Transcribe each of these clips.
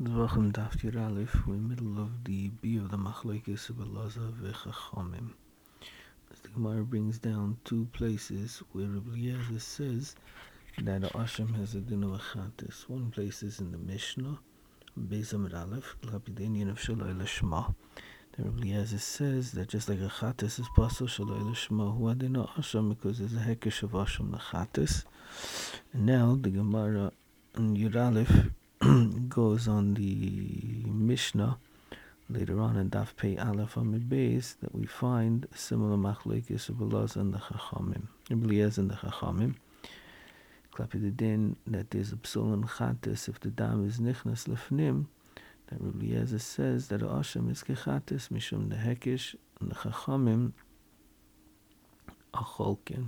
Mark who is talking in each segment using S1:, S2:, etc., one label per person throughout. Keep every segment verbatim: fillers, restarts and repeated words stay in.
S1: Dvachim Daf Yud Aleph. We're in the middle of the B of the Machlokes of Elazar v'Chachamim. As the Gemara brings down two places where Rabbi Eliezer says that Hashem has a din of achatis. One place is in the Mishnah, Beis Amud Aleph, Klapi the Indian of Shaloi Lishma. The Rabbi Eliezer says that just like achatis is possible, Shaloi Lishma hu adin of Hashem, because there's a hekesh of Hashem achatis. And now the Gemara in Yud Aleph goes on the Mishnah later on in Daf Pei Aleph Amid Beis that we find a similar machlokes of Elazar and the Chachamim. Rabbi Eliezer and the Chachamim klapi the din that there's a psul and chatis if the dam is nichnas lefnim. That Rabbi Eliezer says that Hashem is kechatis mishum the hekesh, and the Chachamim acholkin.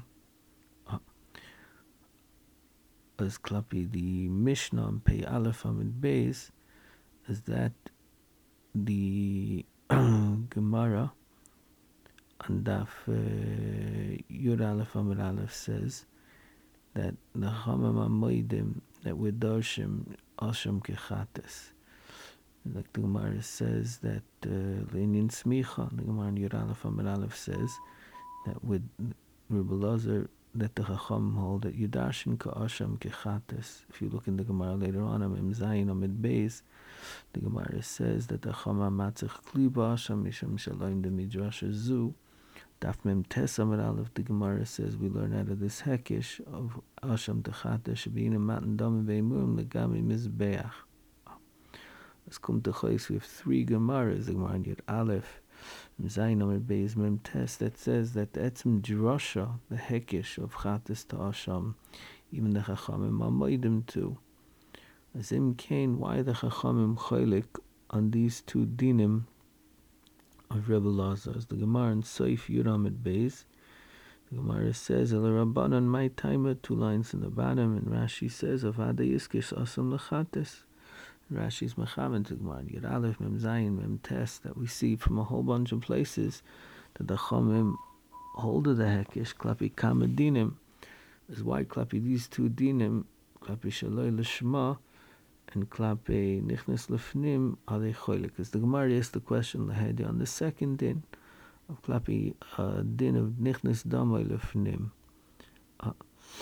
S1: As klapi the Mishnah on Pei Aleph Amid Beis is that the Gemara on Daf uh, Yud Aleph Amid Aleph says that the Chamam Amoidim that we're darshim Hashem kechatis. Like the Gemara says that Leinin uh, Smicha, the Gemara in Yud Aleph Amid Aleph says that with Rebbe Elazar that the Chacham hold that Yudashin ka Hashem kechatis. If you look in the Gemara later on, Amim Zayin Amid Beis, the Gemara says that the Chacham matzich kliba Hashem misham shalom the midrash zu. Daf Mem Tes Amid Aleph, the Gemara says we learn out of this hekesh of Hashem techatis being a matan dam veimurim legami mizbeach. Let's come to Chayis. We have three Gemaras. The Gemara in Yud Aleph Zayin Amid Beis Mem Tes that says that the etzim drasha, the hekesh of chatis to Hashem, even the Chachamim amoidim too. As im kain, why the Chachamim chaylik on these two dinim of Rebbe Elazar? As the Gemara in Seif Yud Amid Beis, the Gemara says El Rabbanan my timer, two lines in the bottom, and Rashi says of Ada Yiskish Asam lechatis. Rashi's Mechavan to Gemara Yud Aleph Mem Zayin Mem Tes that we see from a whole bunch of places that the Chachamim hold of the hekesh klapi kama dinim. Is why klapi these two dinim klapi shaloi lishma and klapi nichnas lefnim are they cholik? Because the Gemara asked the question lahedi on the second din of klapi uh, din of nichnas damai lefnim. Uh,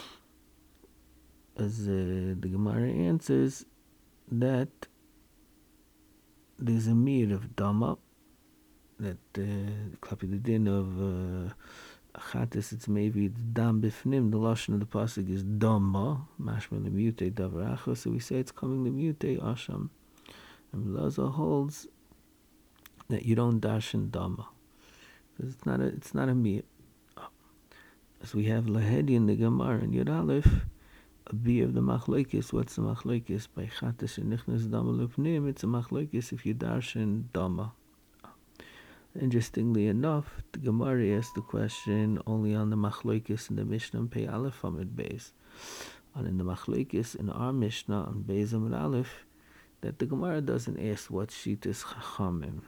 S1: as uh, the Gemara answers that there's a mir of Dama, that klapi uh, the din of Achatis, uh, it's maybe the Dam Bifnim, the Lashon of the Pasuk is Dama, Mashma Lemute Davaracha, so we say it's coming Lemute Asham. And Elazar holds that you don't darshan Dama, because it's not a, it's not a mir. As we have Lahedi in the Gemara in Yud Aleph, a B of the machlokes. What's the machlokes? By chatas and nichnas dama lupnim, it's a machlokes if you darshan dama. Interestingly enough, the Gemara asked the question only on the machlokes in the Mishnah Pei Aleph Amid Beis. And in the machlokes in our Mishnah on Beis Amid Aleph, that the Gemara doesn't ask what shitas chachamim.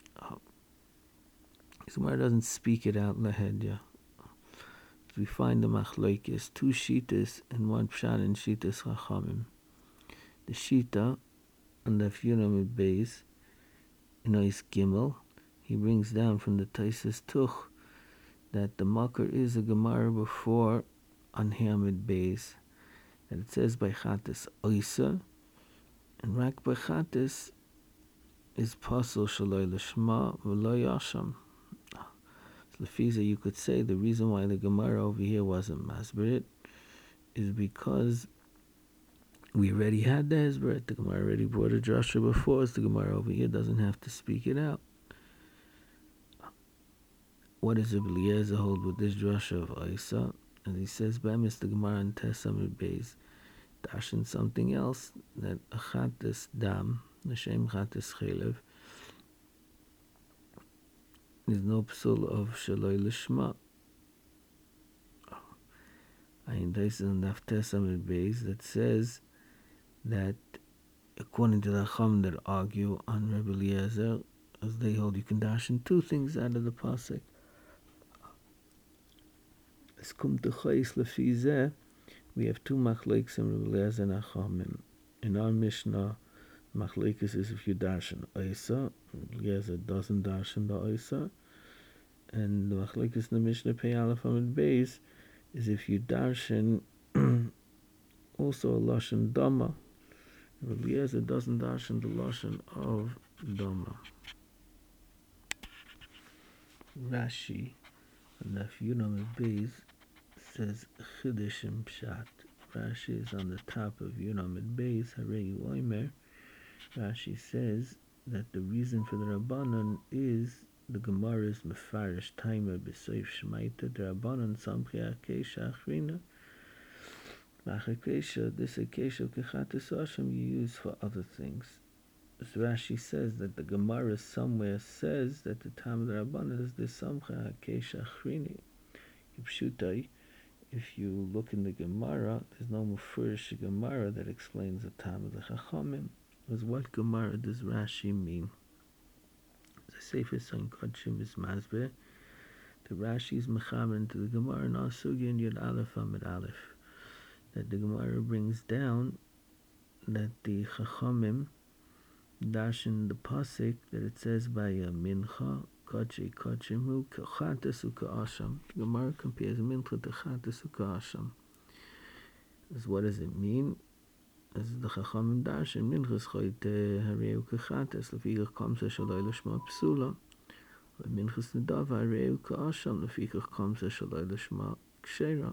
S1: The Gemara doesn't speak it out lahedya. We find the machlokes, two shitas and one pshat in shitas chachamim. The shita on the Yud Amid Beis, in Ois Gimel, he brings down from the Taisus Tuch that the makar is a Gemara before on Amid Beis, that it says by chatas oisa, and rak by chatas is pasul shaloi lishma v'lo yasham. Lefiza, you could say the reason why the Gemara over here wasn't masberit is because we already had the hezberet. The Gemara already brought a drasha before us. The Gemara over here doesn't have to speak it out. What does Rabbi Eliezer hold with this drasha of Isa? And he says, "Bemis the Gemara in Tes Amid Beis darshan something else, that achatis dam l'shem chatis chelev." There's no psul of shaloi lishma. And this is in Daf Tes Amid Beis that says that according to the Chacham that argue on Rebbe Eliezer, as they hold you can darshan two things out of the pasuk. As kum to chayis lefizeh, we have two machlokes in Rebbe Eliezer and Chachamim. In our Mishnah, Machlekes is if you darshan Isa, yes, it doesn't darshan the Isa. And the Machlekes in the Mishnah Pei Aleph Amid Beis is if you darshan also a Lashon Dama. Eliezer doesn't darshan the Lashon of Dama. Rashi, and the Yud Amid Beis, says Chiddushim Pshat. Rashi is on the top of Yud Amid Beis, Harei Oimer. Rashi says that the reason for the Rabbanon is the Gemara's Mefarish Timer B'Seif Shemaita, the Rabbanon Samchi Akesha Achrina. Akesha, this Akesha of Kechatis Hashem you use for other things. So Rashi says that the Gemara somewhere says that the time of the Rabbanon is the Samchi Akesha Achrini. Pshutai, if you look in the Gemara, there's no Mefurish Gemara that explains the time of the Chachamim. Was what Gemara does Rashi mean? The Sefer Son Kodshim is Mazbeh. The Rashi is Mechaber into the Gemara in Asugi and Yud Aleph Amid Aleph. That the Gemara brings down that the Chachamim darshan the pasuk that it says by a mincha kodshei kodshim hu k'chatas u'ka'asham. The Gemara compares mincha to chatas u'ka'asham. As what does it mean? As the Chachamim darshan minchas choyte hareu k'chatas lefikach kamsa shaloi l'shma psula, minchas nedava hareu k'asham lefikach kamsa shaloi l'shma kshera.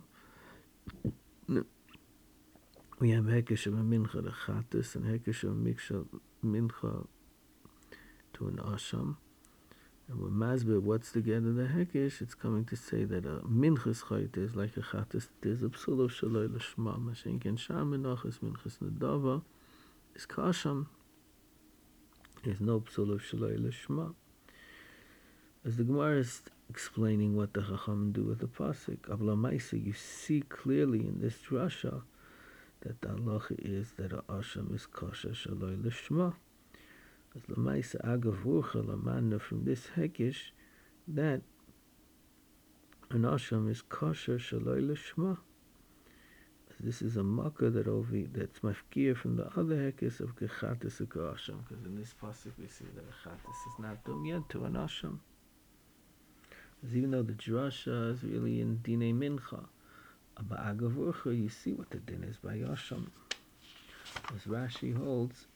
S1: We have hekesh of a mincha to chatas and hekesh of a mincha to an asham. And when Masbeh, what's together the hekesh? It's coming to say that a minchas choyte is like a chatas. There's a psul of shaloi l'shma. Mashenken sham menachas minchas nedava is kasham. There's no psul of shaloi l'shma. As the Gemara is explaining what the Chacham do with the pasuk, Avla Maisa, you see clearly in this drasha that the halacha is that a asham is kosher shaloi l'shma. As the Maisa agavurcha lamanna from this hekish that an asham is kosher shaloi l'shma. This is a makkah that over that's mafkir from the other hekish of gechatis u'kasham, because in this pasuk we see that a chatis is not dum yet to an asham. Even though the drasha is really in Dinei Mincha, but Agavurcha, you see what the din is by Yasham. As Rashi holds,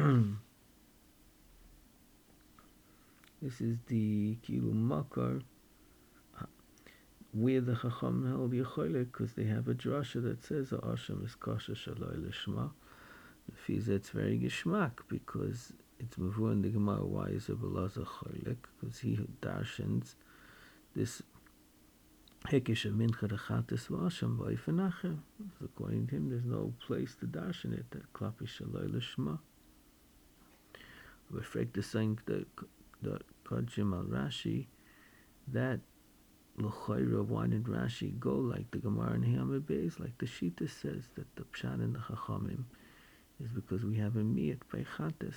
S1: this is the Kilu Makar, where the Chacham held Yecholik, because they have a drasha that says Asham is Kasha Shaloi Lishma. The Fiza, it's very Gishmak, because it's Mavur in the Gemara, why is it Belaza Cholik? Because he who darshans this hekish of mincha rechatis v'asham v'ifenachem. According to him, there's no place to darshan it. That klapi shaloi l'shma. Reflect the saying the the Kodshim al Rashi that l'chayra, why did Rashi go like the Gemara in Hamid Beis, like the Shita says that the pshat in the Chachamim is because we have a miyat by chatis.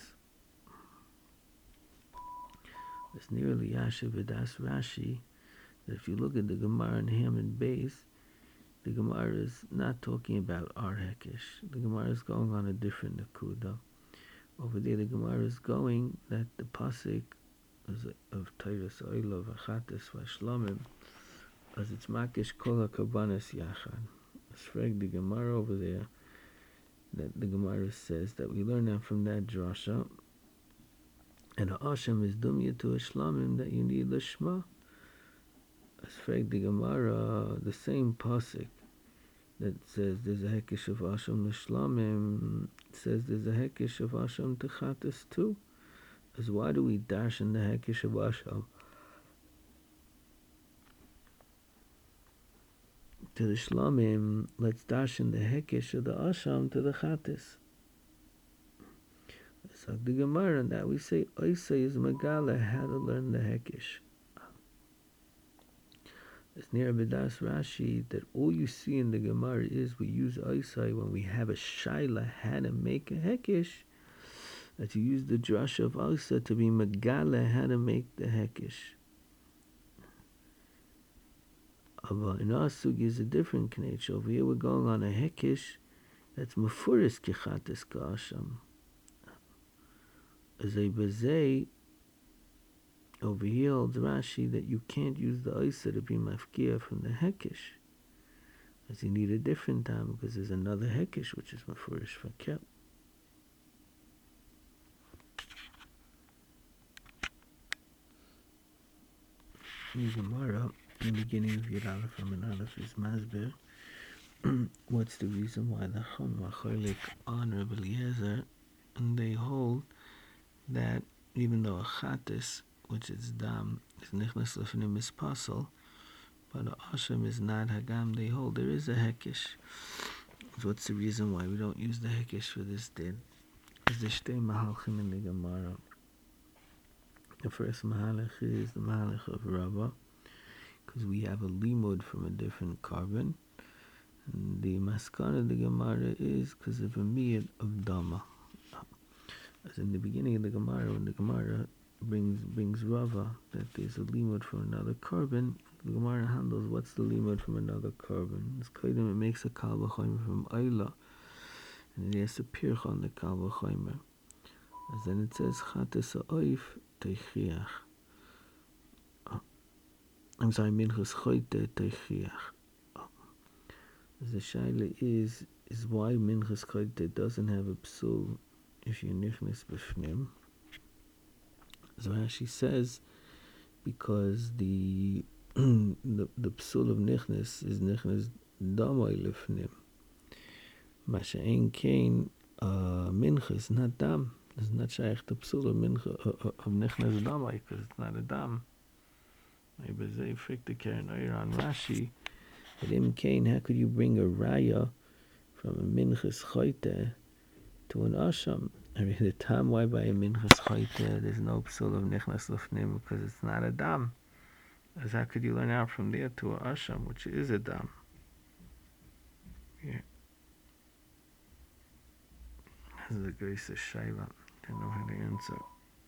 S1: It's nearly Yasha v'das Rashi. If you look at the Gemara in Hamid Beis, the Gemara is not talking about our hekish. The Gemara is going on a different nakuda. Over there, the Gemara is going that the pasuk of Teiras Oila v'chatis v'shlamim, as it's makish kol hakabanas yachad. As frag the Gemara over there, that the Gemara says that we learn that from that drasha, and the asham is dumya to a shlamim that you need l'shma. As frag the Gemara, the same pasuk that says there's a hekish of asham l'shlamim says there's a hekish of asham to chatas too. As why do we darshan the hekish of asham to the shlamim? Let's darshan the hekish of the asham to the chatas. So the Gemara, and that we say Oisa is Megala how to learn the hekish. It's near B'das Rashi that all you see in the Gemara is we use Oisai when we have a shaila how to make a hekish, that you use the drasha of Oisa to be Megala how to make the hekish. But in our sugi is a different nature. Over here we're going on a hekish that's Mefuris Kechatis Ka'asham. As a bezei, over here holds Rashi that you can't use the Isa to be mafkia from the Hekish. As you need a different time because there's another Hekish which is mafurish fakel. In Gemara, in the beginning of Yud Aleph from an Aleph is Masber. What's the reason why the Chum Macholik on Rebbe Eliezer, and they hold that even though a Chatis, which is Dam, is Nichnas Lefnim is Pasal, but a Asham is not Hagam, they hold there is a Hekish. So what's the reason why we don't use the Hekish for this din? Is the Shtei Mahalchim in the Gemara. The first Mahalach is the Mahalach of Rava, because we have a limud from a different carbon. And the maskana of the Gemara is because of a miyad of Dama. As in the beginning of the Gemara, when the Gemara brings brings Rava, that there's a limud from another carbon, the Gemara handles what's the limud from another carbon. It's kaidim, it makes a kal v'chomer from Ayla, and it has a pirch on the kal v'chomer. As then it says, chates ha'oif teichiach. I'm sorry, minchas choyte teichiach. The shaila is is why minchas choyte doesn't have a psul if you nichnas b'fnim. So Rashi says because the the the psul of nichnas is nichnas damay lefnim. Masha'en kain minchas not dam. It's not shaykh the psul of minchas of nichnas damay because it's not a dam. Maybe they fik the keren oyer on Rashi. But in Cain, how could you bring a raya from a minchas choyte to an asham? I mean, the time why by a minchas choyte there's no psul of nichnas lefnim because it's not a dam. As how could you learn out from there to a asham, which is a dam? Yeah. This is a grace of shayla. I don't know how to answer.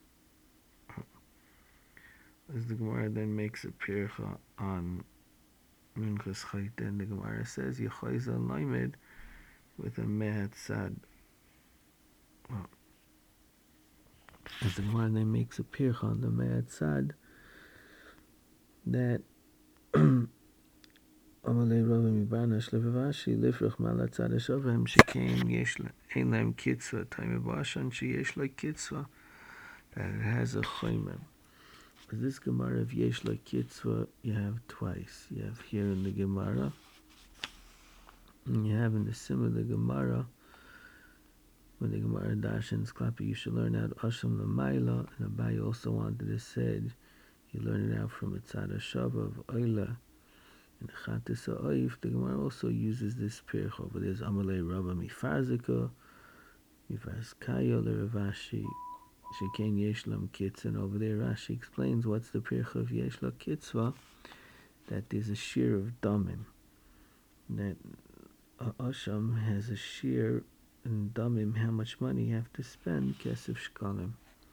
S1: As the Gemara then makes a pircha on minchas choyte, and the Gemara says Yechoiza Laimed with a mehat sad. Well, as the Gemara then makes a pircha on the mehat sad, that Amalei Rava Mibanash Levashi Lifrach Malat Tzad Shavim Shekein Yesh Ein Laim Kitzva Taime Bashan Sheyesh Like Kitzva, that it has a chomer. Because this Gemara of Yesh Like Kitzva you have twice. You have here in the Gemara, and you have in the Sim of the Gemara, when the Gemara Darshans Klapi, you should learn out Asham Lamaila, and Abai also wanted to say you learn it out from a Tzad Shava of Oila. And Chatis Ha'oif, the Gemara also uses this pirch over there's Amalei Rava Mifarzika, Mifarzkayo L'Ravashi, Shekein Yeshlam Kitz, and over there Rashi explains what's the pirch of Yeshla Kitzva, that there's a shear of Damim, that Asham has a shear in Damim, how much money you have to spend, Kesef Shkalim.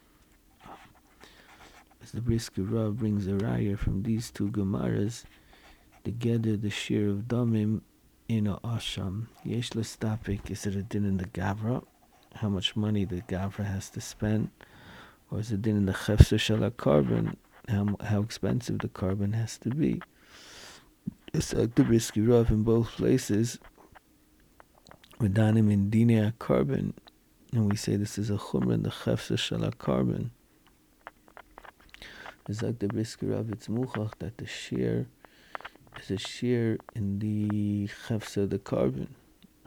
S1: As the Brisker Rav brings a raya from these two Gemaras, together the shear of Damim in a Asham. Yesh Lestapik, is it a din in the Gavra? How much money the Gavra has to spend? Or is it din in the Chefsa Shala carbon? How, how expensive the carbon has to be? It's like the Brisker Rav in both places. Danim in Dinei carbon, and we say this is a chumra in the Chefsa Shala carbon. It's like the Brisker Rav, it's muchach that the shear is a shear in the Chefsa the carbon.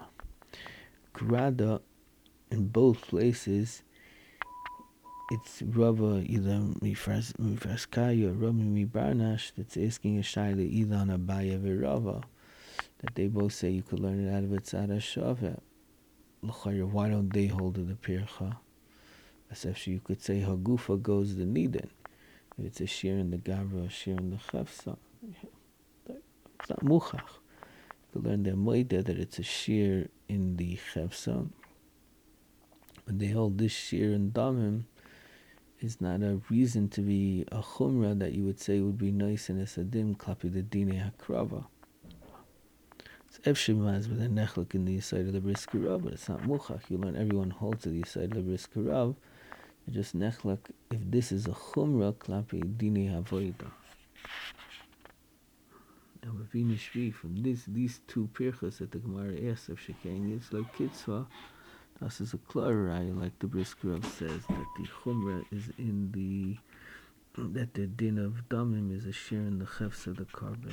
S1: Grada, in both places, it's Rava either Mifarskaya or Rava Mibarnash that's asking a shayla either on Abaya v'Rava, that they both say you could learn it out of a Tzad Shava. Why don't they hold to the pircha? As if you could say Hagufa goes the Nidin. If it's a shear in the Gavra, a shear in the Chefsa. It's not Muchach. You could learn the Moida that it's a shear in the Chefsa. But they hold this shear in Damim is not a reason to be a Chumrah that you would say would be nice in a Sadim Klapi the Dinei HaKrava. It's Efshimaz with a Nechlik in the side of the Brisker Rav, but it's not Muchach. You learn everyone holds to the side of the Brisker Rav just nechlak if this is a chumrah klapi dini havoida. And with Shvi, from this these two pirchas that the Gemara asks if Shekain is like Kitzvah, das is a klarai, like the Brisker says, that the chumrah is in the, that the din of damim is a share in the chefs of the carbon.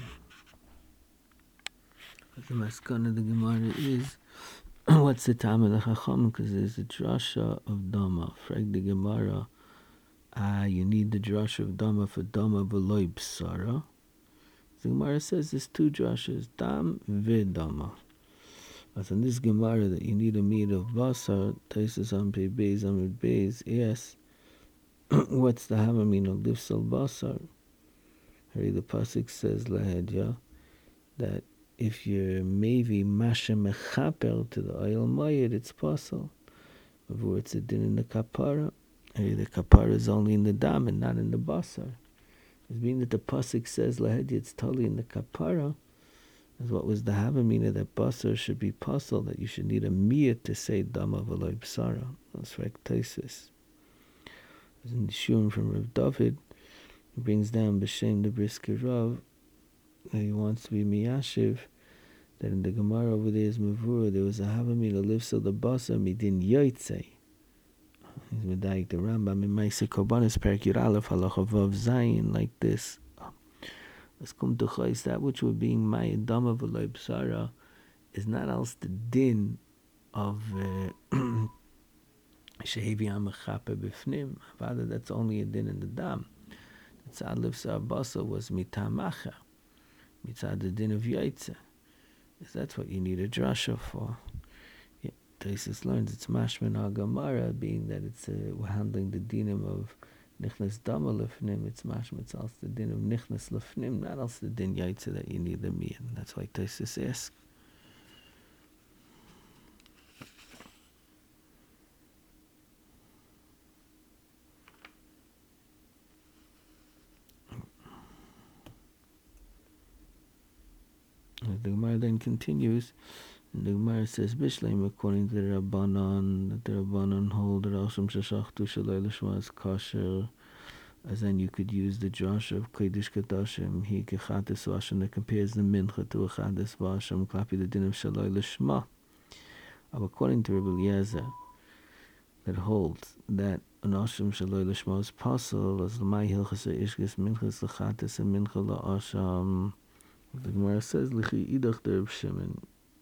S1: But the maskana of the Gemara is, what's the time of the Chacham? Because there's a drasha of Dama. Frag the Gemara, ah, you need the drasha of Dama for Dama v'loi b'sara. The Gemara says there's two drashas, Dam v'Dama. As in this Gemara that you need a meat of basar, Taisus on pei beis amid beis, yes. What's the hamamin of lifsal basar? Hari the pasuk says lahedya that if you're maybe masha mechaper to the oil mayed, it's possible. Before it's a din in the kapara, Hari the kapara is only in the dam and not in the basar. As being that the pasuk says lahedya, it's totally in the kapara. As what was the havamina that basar should be puzzle, that you should need a miyah to say dama v'loy b'sara. That's right, Taisus. As in the Shurim from Rav David, he brings down b'shem the Brisker Rav that he wants to be miyashiv. That in the Gemara over there is mavura, there was a havamina lifsel the basar midin yoytzei. He's medayik the Rambam in Maaseh Korbanos Perek Yud Aleph halacha vav zayin like this. Let's come to chayis, that which we're being mayed dama v'loy b'sara is not else the din of shehevi ha'mechaper b'fnim. Rather, that's only a din in the dam. Tzad lifsar basa was mitamacher, mitzad the din of yaitze. That's what you need a drasha for. Yeah, Taisus learns it's mashman ha-Gemara, being that it's uh, we're handling the dinim of nichnas dama lefnim, it's mashma, it's also the din of nichnas lefnim, not also the din yaitze that you need the miyan. That's why Taisus asks. The Gemara then continues, and the Gemara says, Bishleim, according to the Rabbanan, that the Rabbanan hold that Asham Shashachtu Shalei Lishma is kosher, as then you could use the Josh of Kodesh Kadashim, he Kechatis Vasham, that compares the Mincha to a Chatis Vasham, Klapi the din of Shalei Lishma. But according to Rabbi Eliezer, that holds that an Asham Shalei Lishma is possible, as L'mai Hilchas Ishkes Minchas L'chatis and Mincha L'asham. The Gemara says, L'chi idach der Reb Shimon,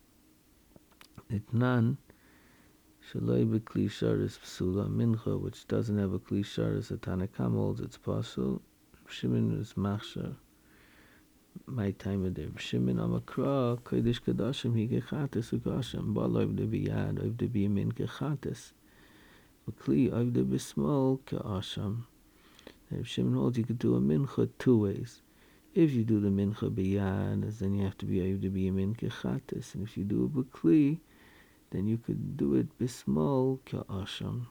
S1: Itnan Shaloi b'kli sharis psula mincha, which doesn't have a kli sharis, a Tanakam holds it's possible. Reb Shimon is machshar. My time of the Reb Shimon amakra kodesh kadashim hi kechates ukashim bal oiv de biyad oiv de biyamin kechates b'kli oiv de b'smol keasham. Reb Shimon holds you could do a mincha two ways. If you do the mincha biyad, then you have to be oiv de biyamin kechates, and if you do a b'kli, then you could do it bismol ka'asham.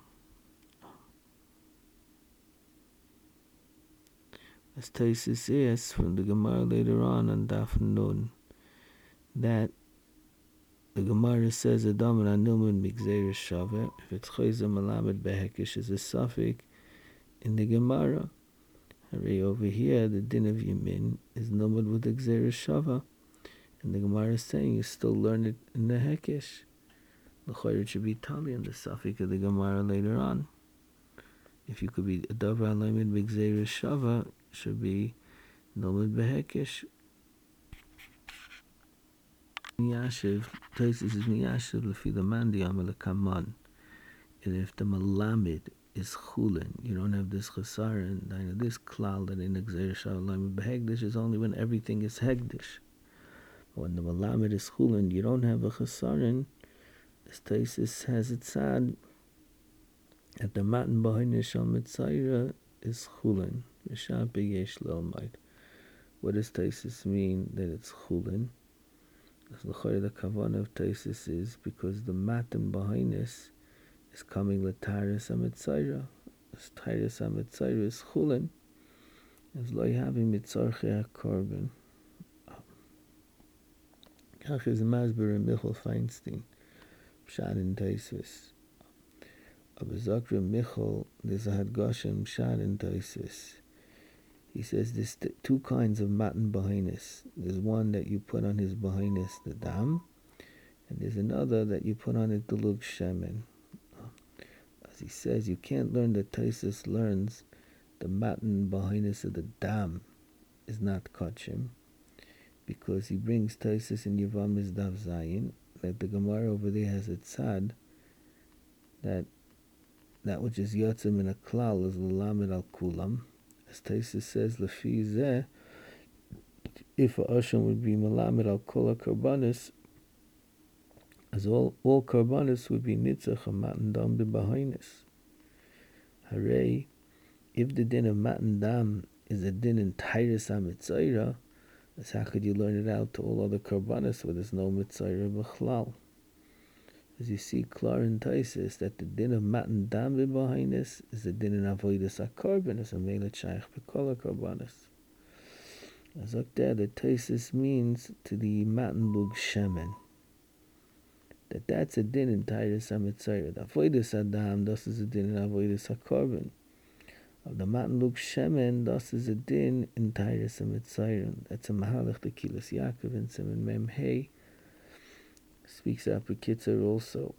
S1: As Taisus says from the Gemara later on on Daf Nun, that the Gemara says Adam and Anilman Migzeir Shaver, if it's Chayza Malamed Behekish is a suffix in the Gemara. Hooray, over here the din of Yemin is Nilman with the Gzeir Shava, and the Gemara is saying you still learn it in the Hekish. L'chayr should be tali in the suffix of the Gemara later on. If you could be a davar alayimid b'gzeir shava, should be nomad behekish. Miyashiv, Taisus is miyashiv lefi the mandi amal kaman. And if the malamid is chulin, you don't have this chesaron, and this klal that in the gzeir shava alayimid behegdish is only when everything is hegdish. When the malamid is chulin, you don't have a chesaron. As Taisus has it said that the matan b'hoinish al mitzayra is chulin. What does Taisus mean that it's chulin? As the kavanah of Taisus is because the matan b'hoinish is coming l'taris ha-mitzayra. As taris ha-mitzayra is chulin, as lo having mitzarchei ha-korban. Kach is Masber and Michal Feinstein. Pshat in Taisus. of Zakra Michal, there's a Hadgashem Shad in Taisis. He says there's two kinds of matan bahinis. There's one that you put on his bahinis, the dam, and there's another that you put on it, the lug shemen. As he says, you can't learn that Taisis learns the matan bahinis of the dam is not kachim, because he brings Taisis in Yevamos Daf Zayin, that the Gemara over there has a tzad, that that which is yotzim in a klal is l'lamed al kulam. As Taisus says, Lefi zeh, if a Asham would be Malamed al Kol HaKarbanis, as all, all Karbanis would be Nitzach and Matan Dam B'Bahainis. Hooray, if the din of Matan Dam is a din in Tyrus HaMitzayra, as how could you learn it out to all other Karbanis where there's no Mitzayra B'Chlal? As you see, Klar and Taisus, that the din of Matan Dam B'Bahainis is the din in Avodas HaKarbanis, and Meilat Shaykh B'Kol HaKarbanis. As up there, the Taisus means to the Matan Lug Shemen, that that's a din in Tyrus HaMitzayra. The Avodas Adam, thus is a din in Avodas HaKarban. Of the Matan Lug Shemen, thus is a din in Tyrus HaMitzayra. That's a Mahalach the Kilas Yaakov in Simon Mem Hey. Speaks out Bekitzer also.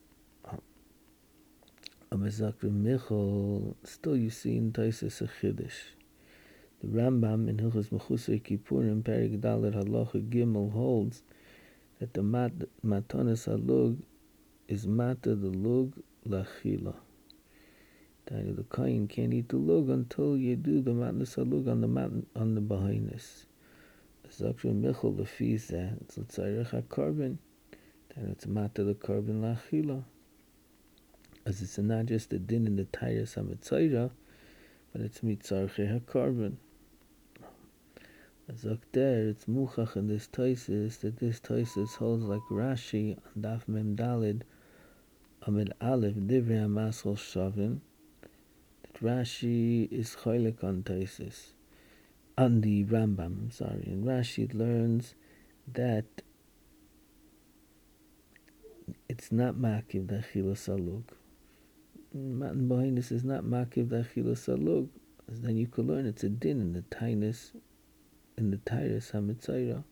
S1: Amazakra Michal, still you see in Taisus a Chiddush. The Rambam in Hilchos Mechusei Kippurim, Perek Dalet Halacha Gimel, holds that the mat, Matanas Halug is Mata the Lug Lachila. The Kain can't eat the Lug until you do the Matanas Halug on the mat, on the Bahainis. Zakra Michal, the Fizeh, it's L'Tzairech HaKarban. And it's Mata the Karban Lachila. As it's not just a din in the Tyrus HaMitzayra, but it's Mitzarche HaKarban. As there, it's Muchach in this Taisis, that this Taisis holds like Rashi on Daf Mem Dalid, Amid Aleph, Divrei HaMaschal Shavin, that Rashi is Choylek on Taisis, on the Rambam, I'm sorry, and Rashi learns that it's not makiv the achila salug. Matan Bahinis is not makiv the achila salug. As then you could learn it's a din in the Tainus, in the Tyrus HaMitzayra.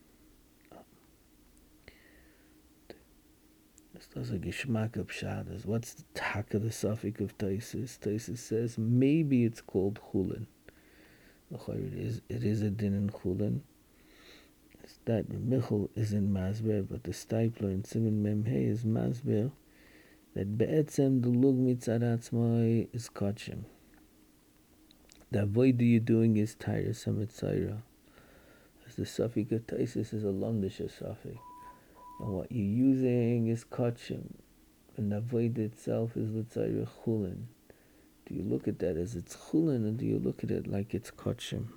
S1: This does a gishmak of pshadas. What's the tak of the suffix of Taisus? Taisus says maybe it's called chulin. It is, it is a din in chulin. That Michal is in Masber, but the Stipler in Simon Memhei is Masber, that Be'etzem the Lug Mitzaratzmai is Kachim. The avoid you're doing is Tyrus HaMitzayra. As the Safik of Taisis is a Londisha Safik. And what you're using is Kachim. And the avoid itself is L'Tzayra Chulin. Do you look at that as it's Chulin, or do you look at it like it's Kachim?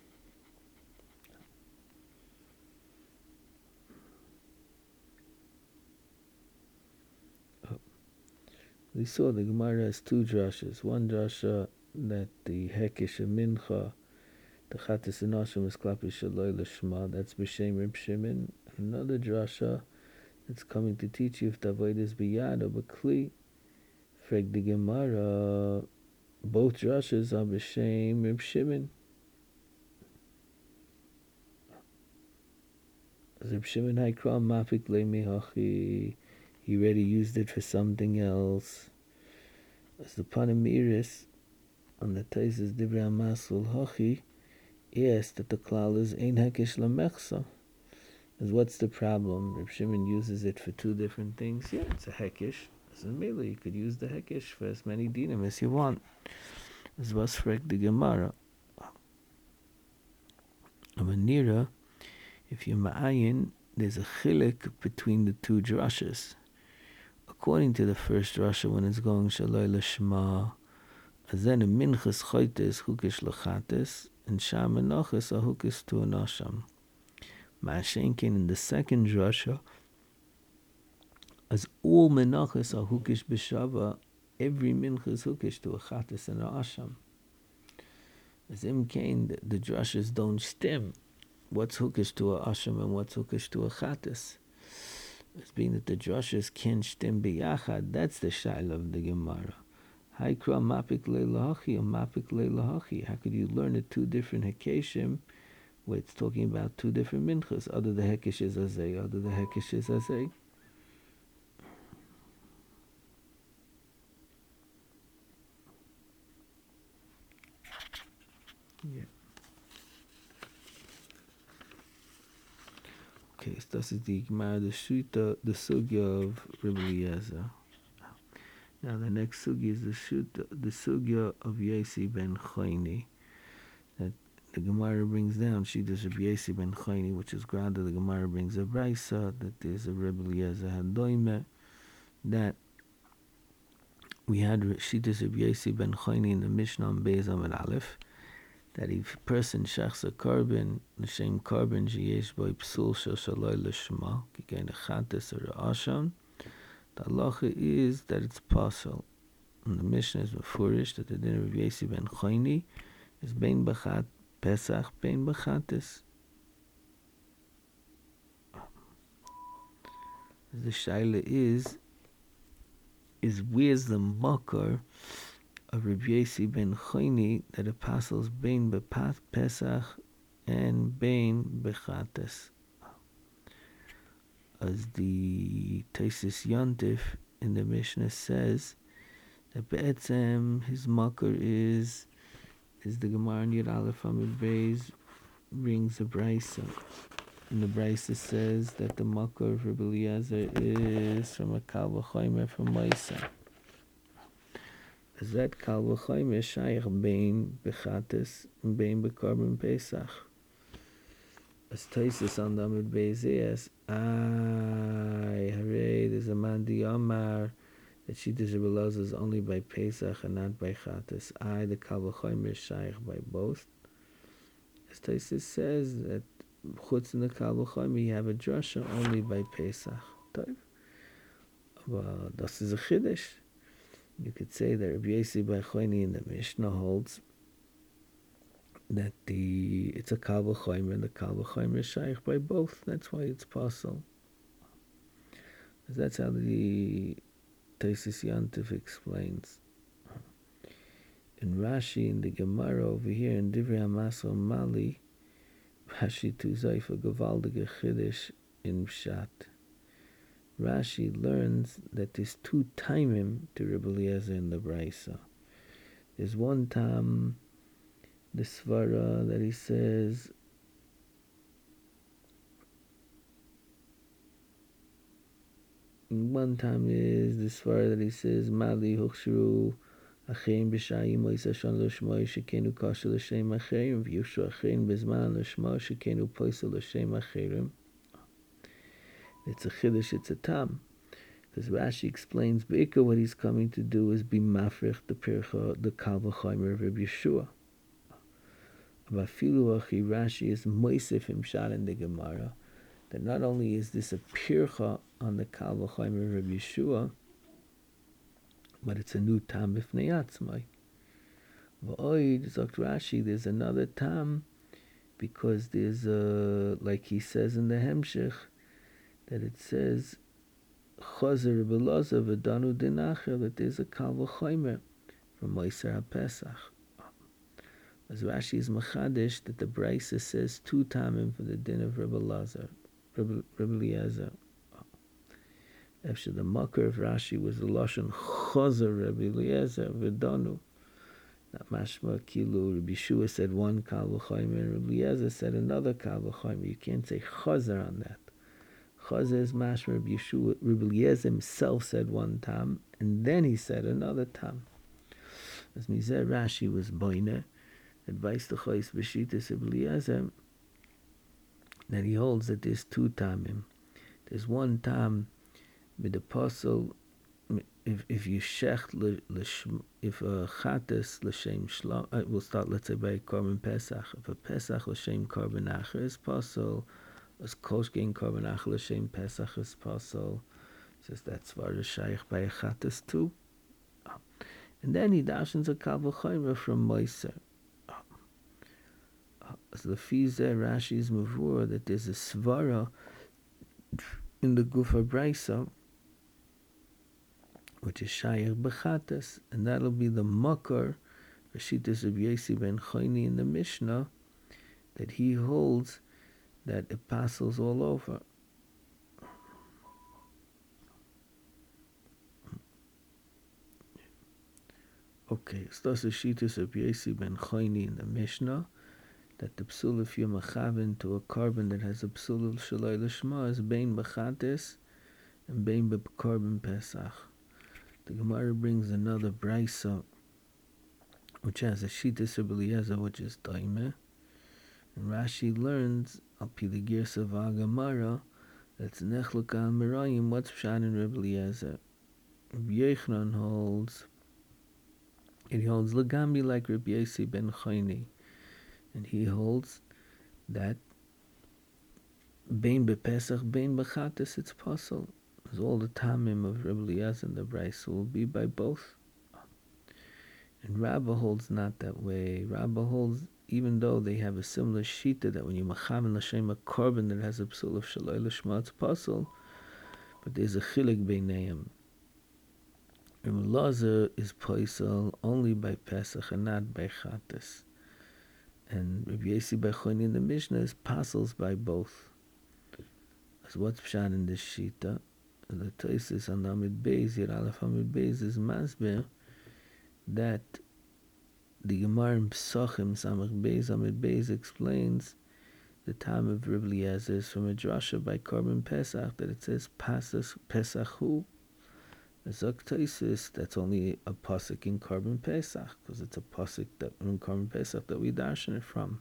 S1: We saw the Gemara has two drashas. One drasha that the Hekish of Mincha, the Chatas and Asham is Klapi Shaloi Lashma, that's B'Shem Reb Shimon. Another drasha that's coming to teach you if the Avoid is B'Yad or B'Kli. Freg the Gemara, both drashas are B'Shem Reb Shimon. Reb Shimon Haikram Mafik Le Mehachi. He already used it for something else. As the Panamiris on the Taisus Divrei HaMaschal Hachi, asked that the klal is Ein Hekesh Lamechsa. As what's the problem? Reb Shimon uses it for two different things. Yeah, it's a Hekesh. As in Mela, you could use the Hekesh for as many dinim as you want. As was frek the Gemara. Amanira, if you're ma'ayin, there's a chilik between the two drashas. According to the first drasha, when it's going shaloi l'shma, as then a minchas choites hukish l'chates, and sham menachas a hukis to an asham. Ma'ashenkin in the second drasha, as all menachas are hukish b'shava, every minchas hukish to a chates and a asham. As imkain, the, the drashas don't stem. What's hukish to a asham and what's hukish to a chates? As being that the drashas can stem biyachad, that's the shaila of the Gemara. Haikra mapik leilahachi or mapik leilahachi. How could you learn it two different hekeshim where it's talking about two different minchas? Other the hekesh is azay, other the hekesh is azay. Yeah. Okay, so das ist die Gemara, the Shuta, the Sugya of Rebbe Eliezer. Now the next Sugya is the Shuta, the Sugya of Yesi ben Chayni. That the Gemara brings down, she does Rebbe Yesi ben Chayni, which is grounded. The Gemara brings a Braisa, that there's a Rebbe Eliezer Hadoime, that we had she does Rebbe Yesi ben Chayni in the Mishnah on Beis Amud Aleph, that if a person shachs a carbon, the same carbon sheyesh by psul shel shaloi l'shma, kigein a chantes or a asham, the halacha is that it's possible. And the Mishnah is mefurish that the din of Yesi ben Chayni is bein b'chat Pesach, bein b'chates. The shaila is, is where's the makar of Rabbi Yesi ben Chayni that apostles bein bepat Pesach and bein bechates. As the Taisis Yontif in the Mishnah says that be'etzem his makar is is the Gemara in Yud Aleph Amud Beis brings a brisa. And the brisa says that the makar of Rebbe Eliezer is from a kal v'chomer from Maisa. As that kal v'chomer shaykh bein bechates and bein bekarban Pesach. As Taisus on the Amud Beis says, ay, hooray, there's a man di Amar that she does Rebbe Eliezer is only by Pesach and not by Chatas. Ay, the kal v'chomer is shaykh by both. As Taisus says that chutz in the kal v'chomer you have a drasha only by Pesach. Well, das is a chiddush. You could say that Rabbi Yesi ben Chayni in the Mishnah holds that the it's a kal v'chomer and the kal v'chomer is shaykh by both. That's why it's possible. That's how the Taisis Yantif explains. In Rashi, in the Gemara over here, in Divrei Hamaso Mali, Rashi tu zayfa gavaldige chiddush in Pshat. Rashi learns that there's two timim to Rebbe Eliezer in the Braisa. There's one time, the svara that he says, one time is the svara that he says, Mali huchshru Achein b'shayim lo'isashon l'shmo shekenu kasha l'shem acherim v'yushu achein b'zman l'shmo shekenu poisa l'shem acherim. It's a chiddush, it's a tam. Because Rashi explains, Be'ikah what he's coming to do is be mafrich the pircha, the kal v'chomer of Reb Yeshua. But filu achi Rashi is moisef him shad in the Gemara, that not only is this a pircha on the kal v'chomer of Reb Yeshua, but it's a new tam b'fnei atzmai. V'oid, Zokt Rashi, there's another tam, because there's a, like he says in the Hemshech, that it says, Chazer Rebbe Eliezer v'danu din acher, that there's a kal v'chomer from Meiser HaPesach. As Rashi is machadish, that the Braisa says two tamim for the din of Rebbe Eliezer, Rebbe Eliezer. After the makar of Rashi was the lashon Chazer Rebbe Eliezer v'danu. Not mashma kilu. Rabbi Yeshua said one kal v'chomer, and Rebbe Eliezer said another kal v'chomer. You can't say Chazer on that. Chazer is mashma. Rabbi Yeshua, Rebbe Eliezer himself said one tam, and then he said another tam. As Mizeh Rashi was boine, advice to Chayis B'shitas Rebbe Eliezer, that he holds that there's two tamim. There's one tam with the apostle, if if you shecht if a chatas l'shem shlam, uh, we'll start let's say by korban pesach. If a pesach l'shem korban acher is possible, as koshgein korban acher l'shem pesach is possible. Says that's why the shaykh by a chatas too. And then he dashens a kal v'chomer from Meiser. So the Fizeh Rashi's mavur that there's a svara in the Gufa Braisa which is Shayach Bechatas, and that'll be the Makar, Rashitas of Yesi ben Chayni in the Mishnah, that he holds that it passes all over. Okay, so that's the Shitas of Yesi ben Chayni in the Mishnah, that the psul, if you're machavin to a carbon that has a psul shalai lishma, is bein bechates and bein b'carbon pesach. The Gemara brings another brisa, which has a shitas of Eliezer, which is daimeh, and Rashi learns al pi the girsa of Gemara that's nechluka al merayim. What's pshat in Reb Eliezer? Rabbi Yochanan holds, and he holds legami like Rabbi Yesi ben Chayni. And he holds that bein bepesach, bein bechatas, it's possible. Because all the tamim of Rebbe Eliezer and the Brisa will be by both. And Rabbah holds not that way. Rabbah holds, even though they have a similar shita, that when you machamin l'shem a korban that has a psul of shaloi l'shma, it's possible, but there's a chilik beineim. Rebbe Eliezer is possible only by Pesach and not by chatas. And Rabbi Yesi ben Chayni in the Mishnah is pasels by both. As what's pshat in this shita? The Tosfos on Amid Beis, Yud Aleph Amid Beis, is masber that the Gemara in Pesachim Samach Beis Amid Beis explains the time of Rabbi Eliezer is from a drasha by Korban Pesach, that it says Pasach Pesachu. Zok Tosfos, that's only a pasuk in Korban Pesach, because it's a pasuk that in Korban Pesach that we darshan it from.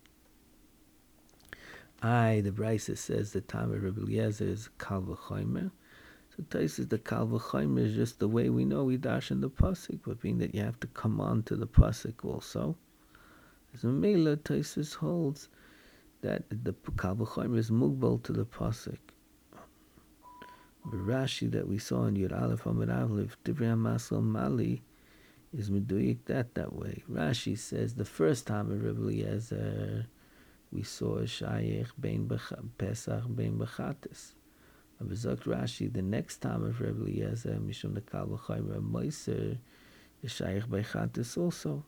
S1: I, the Brisa says the time of Rabbi Eliezer is Kal V'Chomer. So Tosfos, the Kal V'Chomer is just the way we know we darshan the pasuk, but being that you have to come on to the pasuk also. As Mela, Tosfos holds that the Kal V'Chomer is mugbal to the pasuk. The Rashi that we saw in Yud Aleph Amud Aleph, Divrei HaMasal Mali, is meduyik that that way. Rashi says the first time of Rebbe Eliezer we saw Shayach bein Pesach bein Bechatas. Abizak Rashi, the next time of Rebbe Eliezer, Mishum the Kal V'Chomer Moiser, is Shayach Bechatas also.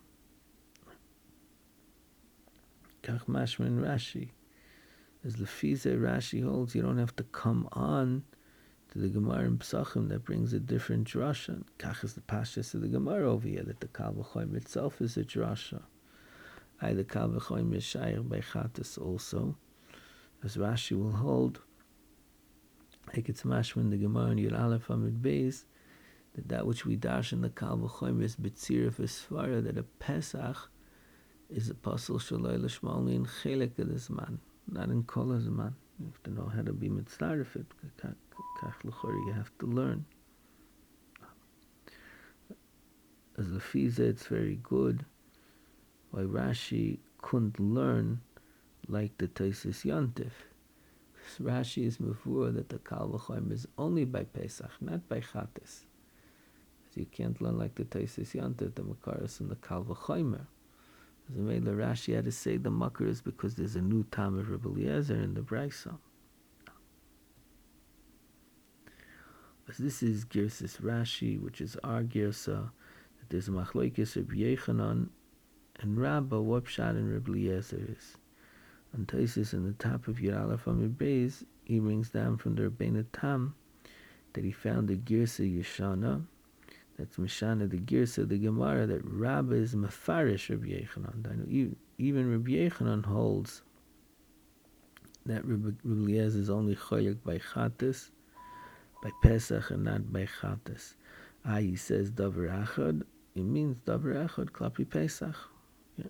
S1: Kach mashman Rashi. As Lefize Rashi holds, you don't have to come on to the Gemara in Pesachim that brings a different drasha. Kach is the pashas of the Gemara over here, that the Kal V'Chomer itself is a drasha. I, the Kal V'Chomer is Shayach Bechatas also, as Rashi will hold, like it's mashman the Gemara in Yud Aleph Amid Beis, that that which we dash in the Kal V'Chomer is B'tzira V'Svara, that a Pesach is a pasal shaloi l'shma only in chelik of the zman, not in kol zman. You have to know how to be mitzaref it. Kach l'chori, you have to learn. As Lefize, it's very good why Rashi couldn't learn like the Tosfos Yontif. Rashi is mavur that the Kal V'Chomer is only by Pesach, not by Chatas. So you can't learn like the Tosfos Yontif, the Makaros and the Kal V'Chomer. As the Rashi had to say the Makar is because there's a new time of Rebbe Eliezer in the Brisa. As this is Girsis Rashi, which is our Girsa, that there's a Machlokes of Yochanan and Rabbah, what pshat in Rebbe Eliezer is. And Tosfos in the top of Yud Aleph Amid Beis, he brings down from the Rebbeinu Tam that he found a Girsa Yeshana, that's Mishana, the Girsa, the Gemara, that Rabbah is Mefarish Rabbi Yochanan. Even Rabbi Yochanan holds that Rabbi Eliezer is only Choyek by Chatas, by Pesach, and not by Chatas. Ah, he says Davar Echad, it means Davar Echad Klapi Pesach. Yeah.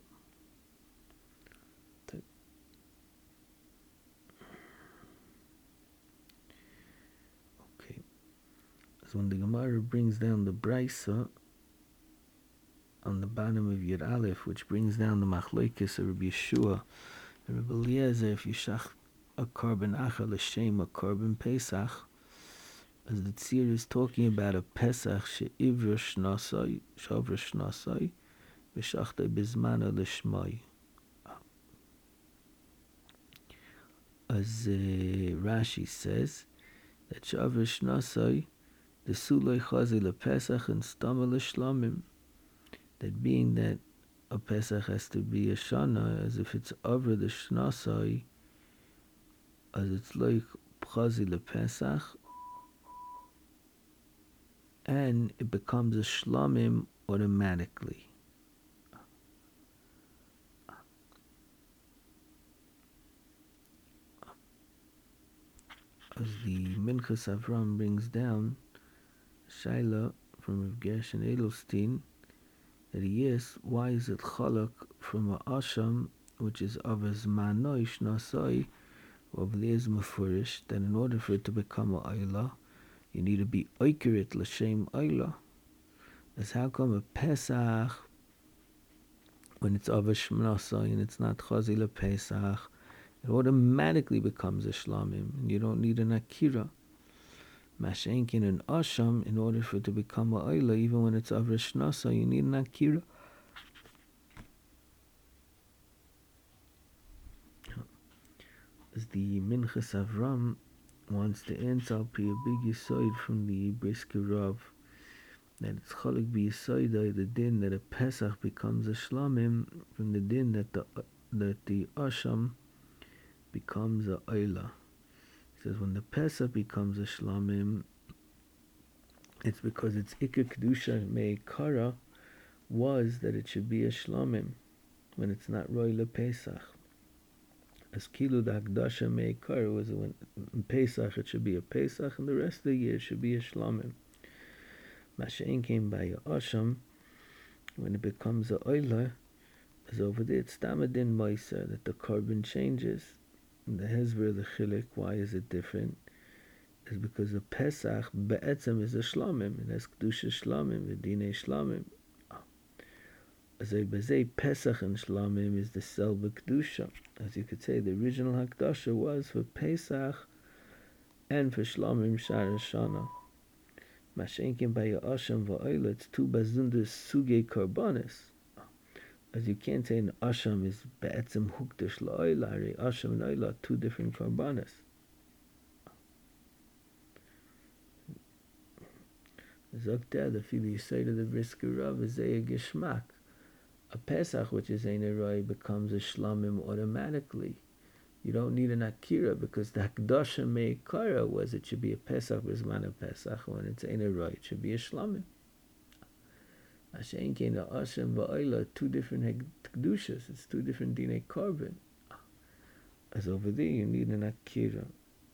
S1: Okay. So when the Gemara brings down the Brisa on the bottom of Yud Aleph, which brings down the Machlokes of Rabbi Yeshua and Rabbi Eliezer, if you shach a korban achal l'shem a korban Pesach, as the Tzir is talking about a Pesach she'ivra shnasai, shavra shnasai, v'shachtei bizmana l'shmai. As uh, Rashi says, that shavra shnasai the suloi chazi lepesach and stamel shlamim. That being that a Pesach has to be a shana, as if it's over the shnasai, as it's like chazi lepesach, and it becomes a shlamim automatically. As the Minchas Avram brings down, Shaila from Rav Gershon Edelstein, that he asks, why is it chalak from a asham, which is avaz manoi shnasai, or v'leis mefurish, that in order for it to become a ayla, you need to be oikerit l'shem ayla. As how come a Pesach, when it's avaz shnasai and it's not chazi lepesach, it automatically becomes a shlamim, and you don't need an akira. Mashenkin and asham, in order for it to become a ayla, even when it's avaz shnasai, you need an akira. As the Minchas Avram wants to answer a big yisoid from the Brisker Rav, that it's chalak be yisoidai, the din that a Pesach becomes a shlamim, from the din that the that the asham becomes a ayla. He says when the Pesach becomes a shlamim, it's because its ikar kedusha me'ikara was that it should be a shlamim when it's not roy lePesach. As kilu the hakdasha me'ikara was when in Pesach it should be a Pesach, and the rest of the year it should be a shlamim. Mashein came by a asham, when it becomes a oila, as over there it's tamadin meiser, that the carbon changes. And the hezber the chilik, why is it different? Is because the Pesach be'etzem is a shlamim, and has kedusha shlamim, v'dinei shlamim. As a bezei Pesach and shlamim is the selbe kedusha. As you could say, the original hakdasha was for Pesach and for shlamim shar shana. Mashenkin by asham va'oila, it's two bazundas suge karbanis. As you can't say an asham is be'etzem hukdash la'oila, asham and oila, two different karbanis. Zokter, the fili you say to the Brisker Rav, is a geshmak. A Pesach, which is ein eroi, becomes a shlamim automatically. You don't need an akira, because the hakdasha me'ikara was it should be a Pesach b'zman a Pesach. When it's ein eroi, it should be a shlamim. Ashein kein the asham va'oila, two different hekdushas. It's two different dinei korban. As over there, you need an akira.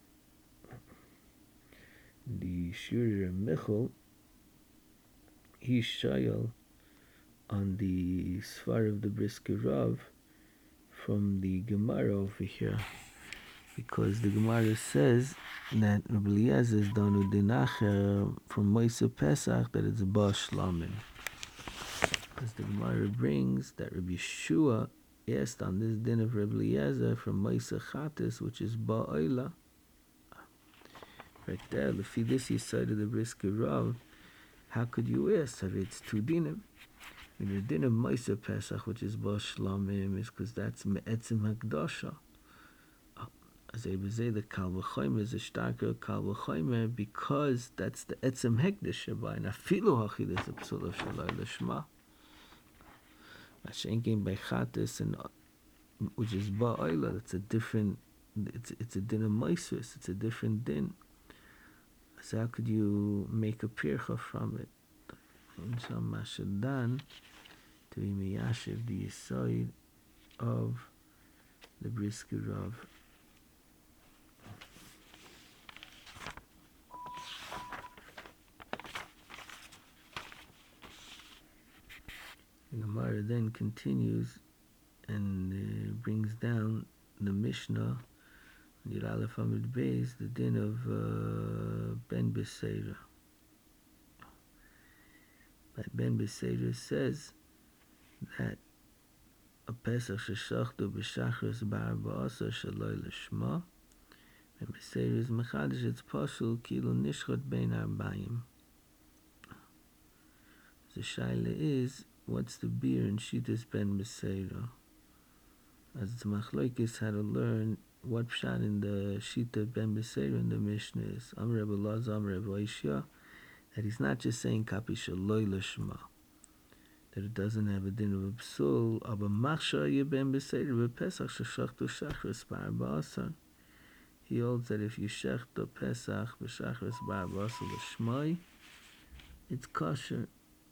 S1: The Shurer Michal, he shayal on the Sfar of the Brisker Rav from the Gemara over here, because the Gemara says that Rabbi Eliezer is done with dinacher from Moise Pesach, that it's ba shlamim. Because the Gemara brings that Rabbi Yeshua asked on this din of Rabbi Eliezer from Moise Chatis, which is ba oila. Right there, lefi this he cited the Brisker Rav. How could you ask? Have it's two dinim. And the din of Moise Pesach, which is ba shlamim, is because that's me'etzim hakdasha. As I would say, the kal v'chomer is a starker kal v'chomer, because that's the etzem hekdesh shabbai. And afilu hachid is a psula shalai l'shma. Mashenkin by chatis, and which is ba oila, it's a different. It's it's a din of Moise. It's a different din. So how could you make a pircha from it? And so Mashadan to be miyashiv the yisoid of the Brisker Rav. The Gemara then continues and uh, brings down the Mishnah, Yud Aleph Amud Beis, the din of uh, Ben Beseira. Like Ben Beseira says that a Pesach sheshachtu b'shachris ba'arba'asa shaloi l'shma, and Beseira is mechadish, it's pashul kilo nishchot bein arbayim. The shaila is, what's the beer in Shitas Ben Beseira? As it's machlokes how to learn what pshat in the Shita Ben Beseira in the Mishnah is. Am Rebbe Elazar, Am Rebbe Oishya, that he's not just saying kapi shaloi lishma, that it doesn't have a din of a psul, aber machshar yeben b'seder b'pesach sheshachtu shachris ba'arba. He holds that if you shech the pesach b'shachris ba'arba l'shmoi, it's kosher.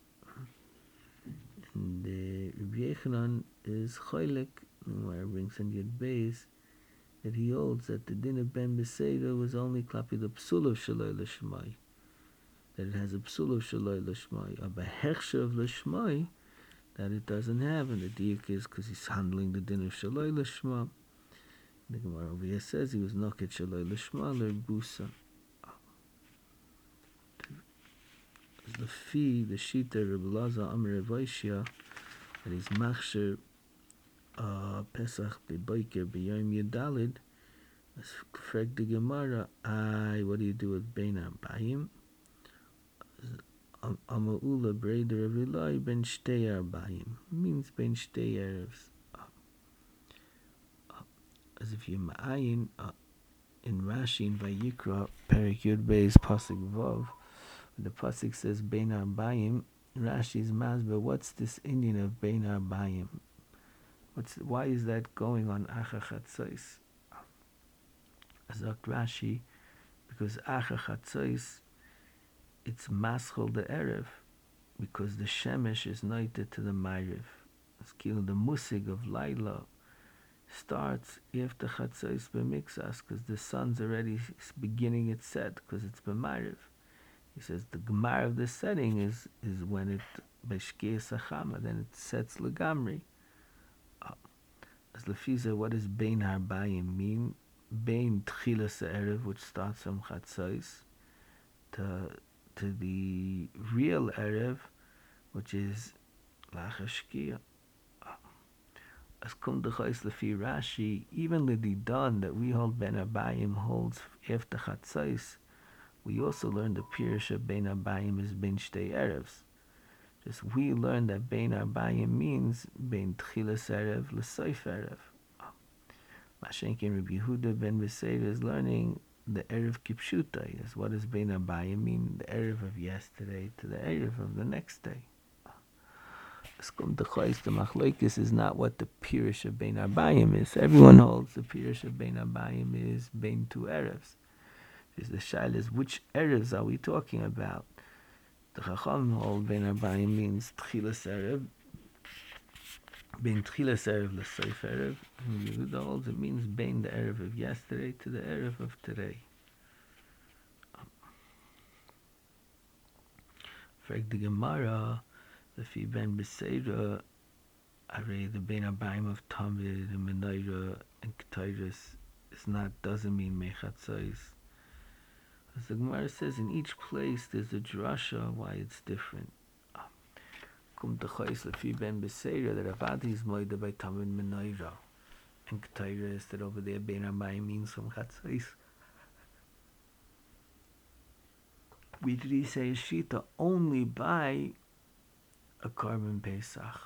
S1: And the Rabbi Yechanan is choylek, where it brings in Yud Beis, that he holds that the din of ben b'seder was only klapi the psul of shaloi l'shmoi, that it has a psul of shaloi l'shmoi, a behechsher of l'shmoi, that it doesn't have, and the diak is because he's handling the din of shaloi l'shma. The Gemara over here says he was noket shaloi l'shma l'busa. The fee, the shita Rebbe Laza Amar Revaishia, that he's machsher uh, Pesach b'boiker b'yom Yedalid. As frag the Gemara, I what do you do with bein arbayim? Ama'ula breder of Eloi ben shtei arbayim means ben shtei erevs. As if you ma'ayin uh, in Rashi in Vayikra Perek Yud Beis Pasuk Vav, the pasuk says bein arbayim. Rashi's masber, what's this Indian of bein arbayim? What's why is that going on acha chatzos? Azak Rashi, because acha chatzos, it's maschol the erev, because the shemesh is noted to the ma'ariv. It's kill the musig of Laila starts after chatzos b'mixas, because the sun's already beginning its set, because it's b'ma'ariv. He says the gemar of the setting is is when it b'shkei sachama, then it sets legamri. Uh, as lefiza, what does bein harbayim mean? Bein tchilas erev, which starts from chatzos, to to the real erev, which is lachashkia. As kum dechais lefi Rashi, even l'didan that we hold ben harbayim holds after chatzos. We also learned the pirush of bein arbayim is bein shtei erevs. Just we learned that bein arbayim means bein tchilas erev l'soif erev. Mashenkin Rabbi Yehuda ben Beseir is learning the erev kipshuta. Is what does bein arbayim mean? The erev of yesterday to the erev of the next day. Skum dechais the machlokes is not what the pirush of bein arbayim is. Everyone holds the pirush of bein arbayim is bein two erevs. Is the shaila is which erevs are we talking about? The Chacham hold bein arbayim means tchilas erev, bein tchilas erev l'soif erev, and Yehuda holds it means bein the erev of yesterday to the erev of today. Frag the Gemara, the fi ben b'seira, arei the bein arbayim of Tamid and Menorah and Ketores is not doesn't mean mechatzos. As the Gemara says, in each place there's a drasha why it's different. Kum techais lefi ben b'seira that avadi is moide by Tamid Menorah and Ketores that over there bein arbayim means from chatzos. We did say a shita only by a carbon pesach.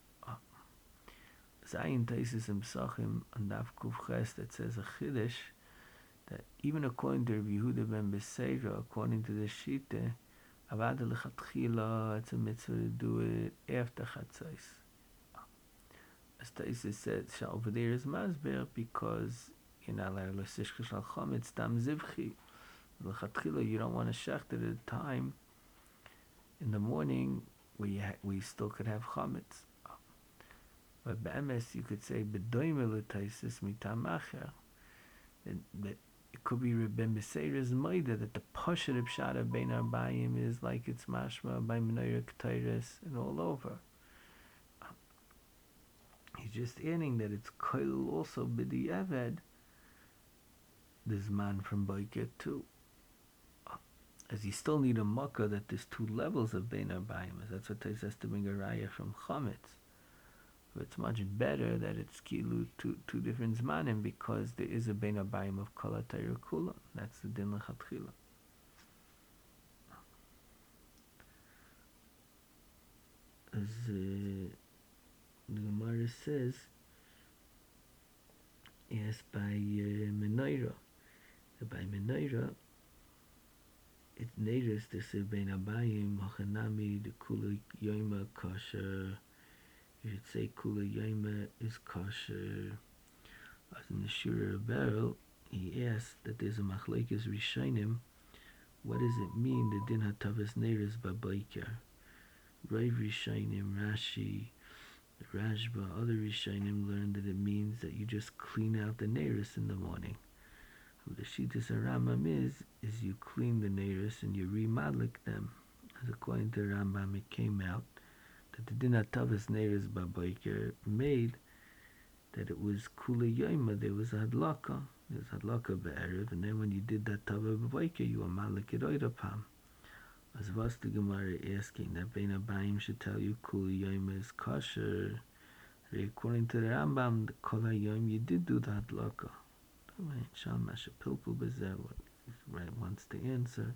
S1: Zayin taisis imsachim and daf kuf ches that says a chiddush that even according to Rabbi Yehuda ben Beseira, according to the shita, avada lechatchila, it's a mitzvah to do it after chatzos. As taisis said, over there is masber because you're not allowed to sishka shal chametz dam zivchi. Lechatchila, you don't want to shecht at a time in the morning where you ha- we still could have chametz. But be'emes, you could say b'doime l'taisis mitam acher. That it could be Ben Beseira's moida that the pasha of pshata bein arbayim is like it's mashma by Menorah Ketores and all over. He's just adding that it's koil also b'di eved. This man from Boiker too. As you still need a makkah that there's two levels of bein arbayim. That's what Tais has to bring a raya from chametz. But it's much better that it's kilu two two different zmanim because there is a bein arbayim of kol ha'Torah kula. That's the din lechatchila. As uh, the Gemara says, yes, by uh, Menorah, by Menorah, it's neirus to say bein abayim hachanami the kula yoima kosher. You should say kula yoima is kosher. As in the Shura Barrel, he asked that there's a machlekes rishonim. What does it mean the din hatavas neirus babayker? Rav Rishonim, Rashi, Rashba, other Rishonim learned that it means that you just clean out the neirus in the morning. The Shittas Rambam is, is you clean the neirus and you remadlik them. As according to Rambam, it came out that the din hatavas neirus babayker made that it was kula yoima, there was a hadlaka, there was hadlaka be'erev, and then when you did that tava babayker, you were malik it oidapam. As was the Gemara asking that Bein Abayim should tell you kula yoima is kosher. According to the Rambam, the kula yoim you did do the hadlaka. Shal Mashapilpul Bezer, what right wants to answer.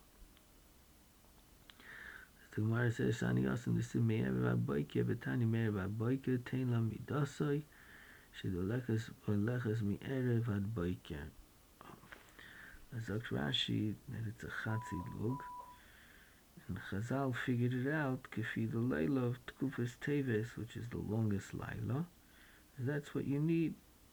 S1: The Gemara says, Shani Yasin, this is Me'er Babayker, Betani Me'er Babayker, Tein Lam Midasai, Shedolechas Olechas Me'erev Ad Bayker. As Rashi, that it's a Chatzi Lug. And Chazal figured it out, Kefi the Layla of Tkufas Teves, which is the longest Layla. That's what you need.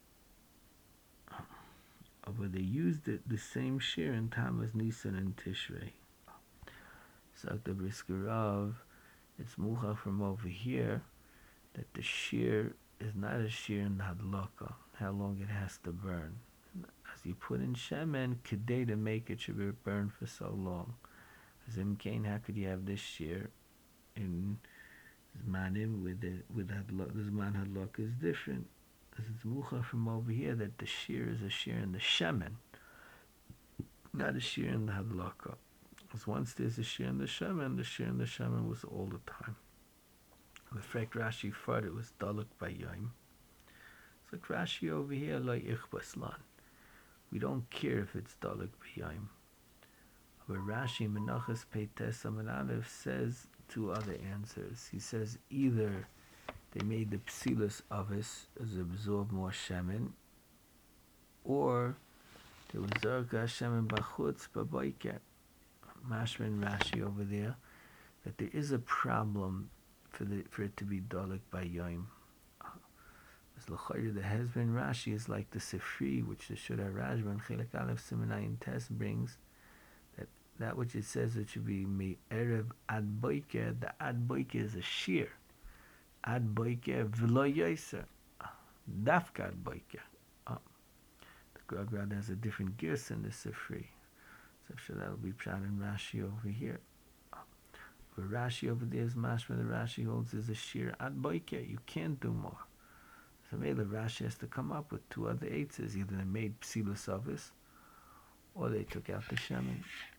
S1: Oh, but they used it the same shear in Tammuz, Nisan, and Tishrei. So the Briskarav, it's Mucha from over here, that the shear is not a shear in the Hadlaka, how long it has to burn. As you put in Shemen, Kedei to make it should be burned for so long. As Imkain, how could you have this shear in Zmanim with the with Hadlaka? The Zman Hadlaka is different. As it's Mucha from over here that the shear is a shear in the Shemen, not a shear in the Hadlaka. As once there's a shear in the Shemen, the shear in the Shemen was all the time. The Frek Rashi thought it was Dalek by Yom. It's like Rashi over here, like Ichbaslan. We don't care if it's Dalek by Yom. But Rashi Menachas Peites Aleph says two other answers. He says either they made the psilus avis as absorb more shemen, or there was zarka shemen bachutz babayker. Mashman Rashi over there that there is a problem for the for it to be dalek by yom. As l'chayr the husband Rashi is like the Sifri, which the Shura Rajban Chilek Aleph Simenayin Test brings. That that which it says it should be me erev ad boiker. The ad boiker is a shear. Ad boiker v'lo yoser. Dafka ad boiker. Oh. The Grograd has a different gears in the Sifri. So I'm sure that'll be pshat in Rashi over here. Oh. But Rashi over there is mashma. The Rashi holds is a shear ad boiker. You can't do more. So maybe Rashi has to come up with two other eights. Either they made psilus avis, or they took out the shemen.